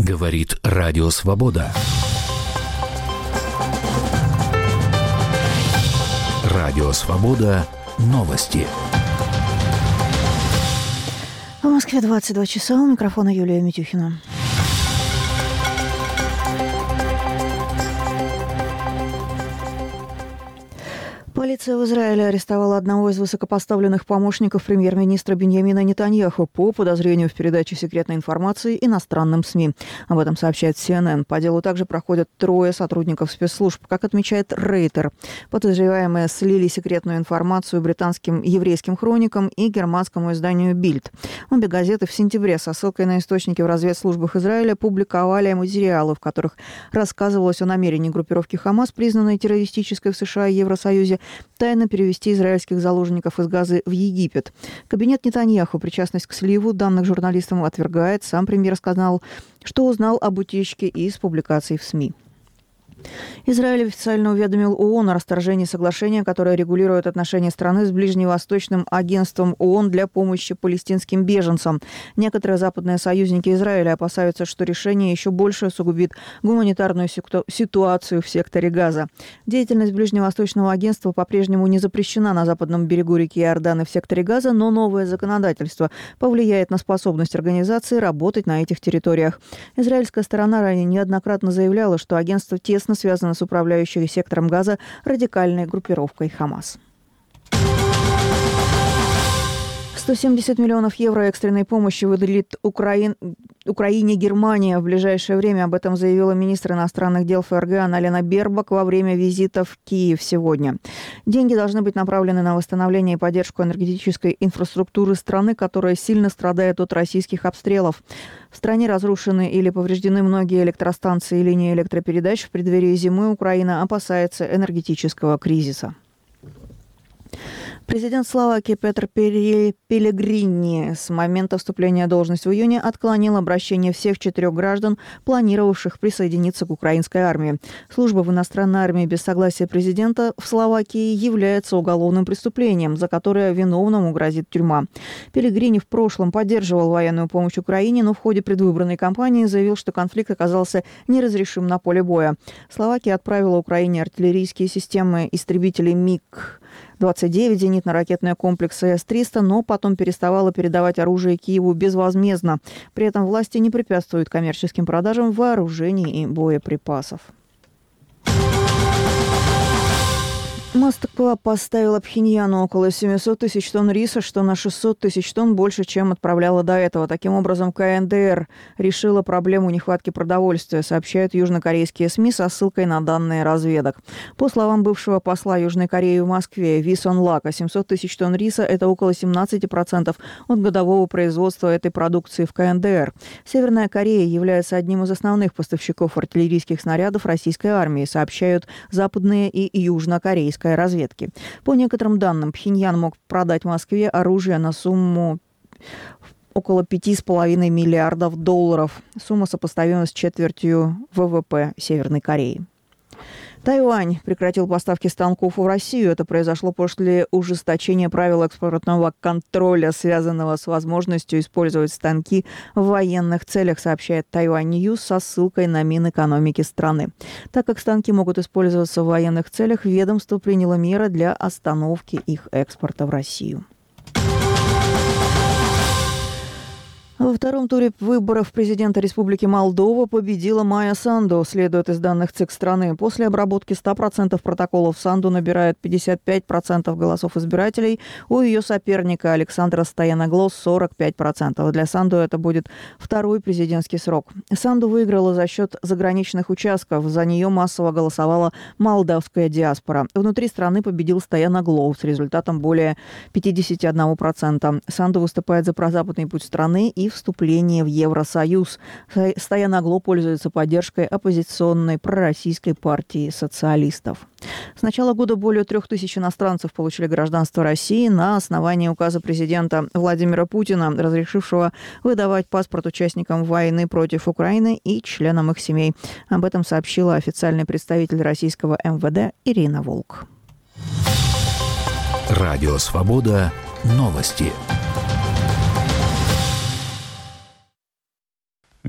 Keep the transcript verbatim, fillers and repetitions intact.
Говорит Радио Свобода. Радио Свобода. Новости. В Москве двадцать два часа. У микрофона Юлия Митюхина. Полиция в Израиле арестовала одного из высокопоставленных помощников премьер-министра Биньямина Нетаньяху по подозрению в передаче секретной информации иностранным СМИ. Об этом сообщает си эн эн. По делу также проходят трое сотрудников спецслужб. Как отмечает Рейтер, подозреваемые слили секретную информацию британским еврейским хроникам и германскому изданию «Бильд». Обе газеты в сентябре со ссылкой на источники в разведслужбах Израиля публиковали материалы, в которых рассказывалось о намерении группировки «Хамас», признанной террористической в США и Евросоюзе, тайно перевести израильских заложников из Газы в Египет. Кабинет Нетаньяху причастность к сливу данных журналистам отвергает. Сам премьер сказал, что узнал об утечке из публикаций в СМИ. Израиль официально уведомил ООН о расторжении соглашения, которое регулирует отношения страны с Ближневосточным агентством ООН для помощи палестинским беженцам. Некоторые западные союзники Израиля опасаются, что решение еще больше усугубит гуманитарную ситуацию в секторе Газа. Деятельность Ближневосточного агентства по-прежнему не запрещена на западном берегу реки Иордан и в секторе Газа, но новое законодательство повлияет на способность организации работать на этих территориях. Израильская сторона ранее неоднократно заявляла, что агентство тесно связано с управляющей сектором Газа радикальной группировкой «Хамас». сто семьдесят миллионов евро экстренной помощи выделит Украин... Украине Германия в ближайшее время. Об этом заявила министр иностранных дел эф эр гэ Анна-Лена Бербок во время визита в Киев сегодня. Деньги должны быть направлены на восстановление и поддержку энергетической инфраструктуры страны, которая сильно страдает от российских обстрелов. В стране разрушены или повреждены многие электростанции и линии электропередач. В преддверии зимы Украина опасается энергетического кризиса. Президент Словакии Петр Пелегрини с момента вступления в должность в июне отклонил обращение всех четырех граждан, планировавших присоединиться к украинской армии. Служба в иностранной армии без согласия президента в Словакии является уголовным преступлением, за которое виновному грозит тюрьма. Пелегрини в прошлом поддерживал военную помощь Украине, но в ходе предвыборной кампании заявил, что конфликт оказался неразрешим на поле боя. Словакия отправила Украине артиллерийские системы истребителей МиГ двадцать девять, зенитно-ракетные комплексы эс триста, но потом переставала передавать оружие Киеву безвозмездно. При этом власти не препятствуют коммерческим продажам вооружений и боеприпасов. Москва поставила Пхеньяну около семьсот тысяч тонн риса, что на шестьсот тысяч тонн больше, чем отправляла до этого. Таким образом, ка эн дэ эр решила проблему нехватки продовольствия, сообщают южнокорейские СМИ со ссылкой на данные разведок. По словам бывшего посла Южной Кореи в Москве Ви Сон Лака, семьсот тысяч тонн риса – это около семнадцать процентов от годового производства этой продукции в ка эн дэ эр. Северная Корея является одним из основных поставщиков артиллерийских снарядов российской армии, сообщают западные и южнокорейские разведки. По некоторым данным, Пхеньян мог продать Москве оружие на сумму около пяти с половиной миллиардов долларов. Сумма сопоставима с четвертью вэ вэ пэ Северной Кореи. Тайвань прекратил поставки станков в Россию. Это произошло после ужесточения правил экспортного контроля, связанного с возможностью использовать станки в военных целях, сообщает Тайвань Ньюс со ссылкой на Минэкономики страны. Так как станки могут использоваться в военных целях, ведомство приняло меры для остановки их экспорта в Россию. Во втором туре выборов президента Республики Молдова победила Майя Санду, следует из данных ЦИК страны. После обработки ста процентов протоколов Санду набирает пятьдесят пять процентов голосов избирателей. У ее соперника Александра Стояногло сорок пять процентов. Для Санду это будет второй президентский срок. Санду выиграла за счет заграничных участков. За нее массово голосовала молдавская диаспора. Внутри страны победил Стояногло с результатом более пятьдесят один процент. Санду выступает за прозападный путь страны и вступление в Евросоюз. Стояногло пользуется поддержкой оппозиционной пророссийской партии социалистов. С начала года более трех тысяч иностранцев получили гражданство России на основании указа президента Владимира Путина, разрешившего выдавать паспорт участникам войны против Украины и членам их семей. Об этом сообщила официальный представитель российского эм вэ дэ Ирина Волк. Радио Свобода. Новости.